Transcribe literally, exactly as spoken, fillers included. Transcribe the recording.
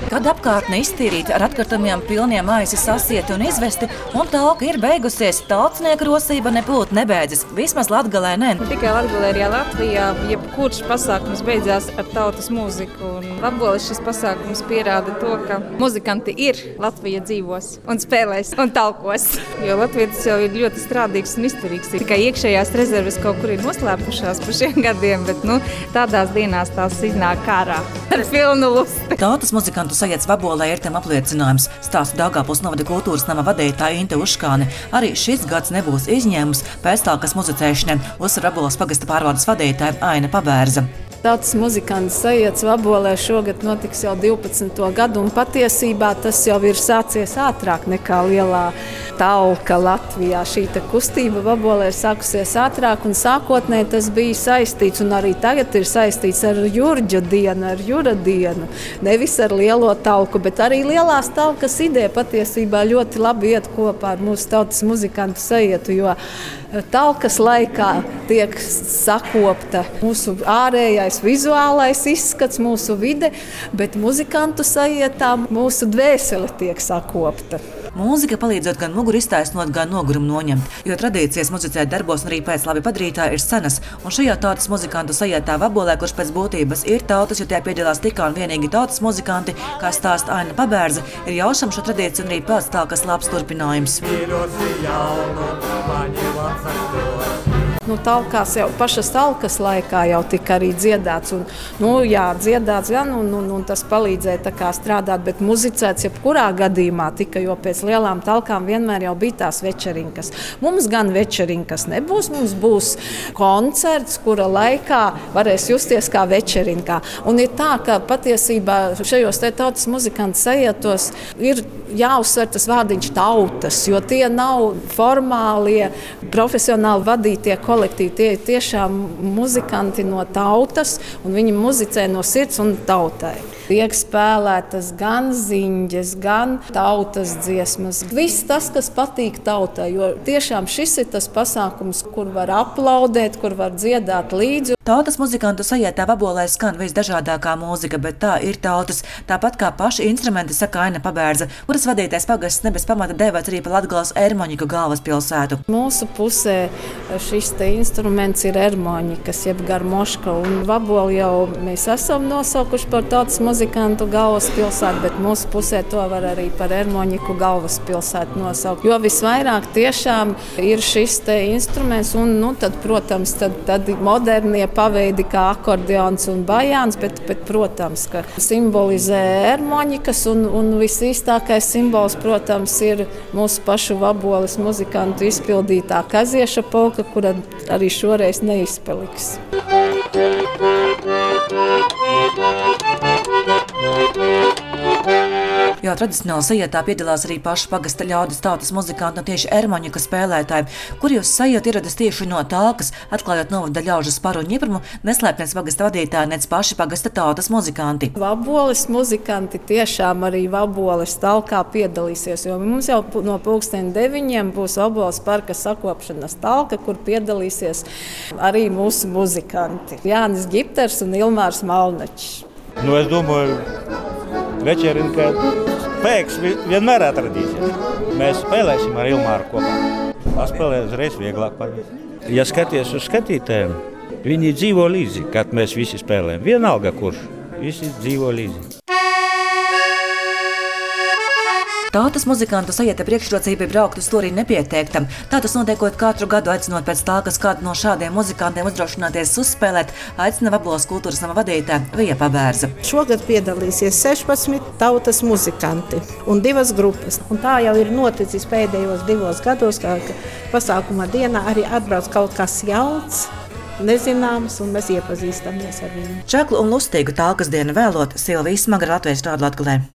Kad apkārtne iztīrīta, ar atkritumiem pilniem maisi sasieti un izvesti, un talka ir beigusies, tautsnieku rosība nebūtu nebeidzis. Vismaz Latgalē ne. Tikai Latgalē, arī Latvijā, jebkurš pasākums beidzās ar tautas mūziku. Un Vaboles šis pasākums pierāda to, ka muzikanti ir, Latvija dzīvos un spēlēs un talkos. Jo latvietis jau ir ļoti strādīgs un izturīgs. Tikai iekšējās rezerves kaut kur ir noslēpušās par šiem gadiem, bet nu, tādās dienās tās iznāk ārā ar pilnu lusti. Tautas muzikantu sajēdz Vabolē ir tam apliecinājums. Stāsta Daugavpils novada kultūras nama vadītāja Inte Uškāne. Arī šis gads nebūs izņēmums pēc talkas muzicēšanai, uzsver Vaboles pagasta pārvaldes vadītāja Aina Pabērza. Tautas muzikantu sajēdz Vabolē šogad notiks jau divpadsmito gadu, un patiesībā tas jau ir sācies ātrāk nekā lielā talka Latvijā. Šī kustība Vabolē ir sākusies ātrāk, un sākotnēji tas bija saistīts, un arī tagad ir saistīts ar Jurģa dienu, ar Jura dienu. Nevis ar lielo talku, bet arī lielās talkas ideja patiesībā ļoti labi iet kopā ar mūsu tautas muzikantu sajietu, jo talkas laikā tiek sakopta mūsu ārējais vizuālais izskats, mūsu vide, bet muzikantu sajietā mūsu dvēsele tiek sakopta. Mūzika palīdzot gan muguru iztaisnot, gan nogurumu noņemt, jo tradīcijas muzicēt darbos un arī pēc labi padarītā ir senas. Un šajā tautas muzikantu sajietā Vabolē, kurš pēc būtības ir tautas, jo tajā piedalās tikai un vienīgi tautas muzikanti, kā stāsta Aina Pabērza, ir jaušam šo tradīciju un arī pēc talkas labs turpinājums. Nu, talkās jau pašas talkas laikā jau tika arī dziedāts, un, nu, jā, dziedāts gan, un, un, un tas palīdzēja tā kā strādāt, bet muzicēts jebkurā gadījumā tika, jo pēc lielām talkām vienmēr jau bija tās večerinkas. Mums gan večerinkas nebūs, mums būs koncerts, kura laikā varēs justies kā večerinkā. Un ir tā, ka patiesībā šajos te tautas muzikantu sajietos ir jāuzsver tas vārdiņš tautas, jo tie nav formālie, profesionāli vadītie kolektīvi. Tie ir tiešām muzikanti no tautas, un viņi muzicē no sirds un tautai. Tiek spēlētas gan ziņģes, gan tautas dziesmas. Viss tas, kas patīk tautai, jo tiešām šis ir tas pasākums, kur var aplaudēt, kur var dziedāt līdzi. Tautas muzikantu sajietā Vabolē skan visdažādākā mūzika, bet tā ir tautas. Tāpat kā paši instrumenti, saka Aina Pabērza, kuras vadītais pagasts ne bez pamata dēvēts arī par Latgales ermoņiku galvaspilsētu. Mūsu pusē šis te instruments ir ermoņikas, jeb garmoška, un Vaboli jau mēs esam nosaukuši par tautas muzikantu galvaspilsētu, bet mūsu pusē to var arī par ermoņiku galvaspilsētu nosaukt. Jo visvairāk tiešām ir šis te instruments, un, nu, tad, protams, tad, tad modernie paveidi kā akordeons un bajāns, bet, bet protams, ka simbolizē ermoņikas, un, un visīstākais simbols, protams, ir mūsu pašu Vaboles muzikantu izpildītā kazieša polka, kura arī šoreiz neizpaliks. Jo tradicionāli sajietā piedalās arī paši pagasta ļaudis tautas muzikanti un tieši ermoņika spēlētāji, kuri uz sajietu ierodas tieši no talkas, atklājot novada ļaužu sparu un ņiprumu, neslēpniec pagasta vadītāji, nec paši pagasta tautas muzikanti. Vaboles muzikanti tiešām arī Vaboles talkā piedalīsies, jo mums jau no pulksteni deviņiem būs Vaboles parka sakopšanas talka, kur piedalīsies arī mūsu muzikanti. Jānis Gipters un Ilmārs Malnačs. Nu, es domāju, večerinka spēks vienmēr atradīsies. Mēs spēlēsim ar Ilmāru kopā. Paspēlē uzreiz vieglāk par viņu. Ja skaties uz skatītājiem, viņi dzīvo līdzi, kad mēs visi spēlējam. Vienalga kurš, visi dzīvo līdzi. Tautas muzikantu sajieta priekšrocība ir braukt uz turi nepieteiktam. Tā tas notiekot katru gadu, aicinot pēc talkas kādu no šādiem muzikantiem uzdrošināties uzspēlēt, aicina Vaboles kultūras nama vadītāja Vija Pabērza. Šogad piedalīsies sešpadsmit tautas muzikanti un divas grupas. Un tā jau ir noticis pēdējos divos gados, ka pasākuma dienā arī atbrauc kaut kas jauns, nezināms, un mēs iepazīstamies ar viņu. Čaklu un lustīgu talkas dienu vēlot Silvija Smagra, Latvijas Radio Latgalē.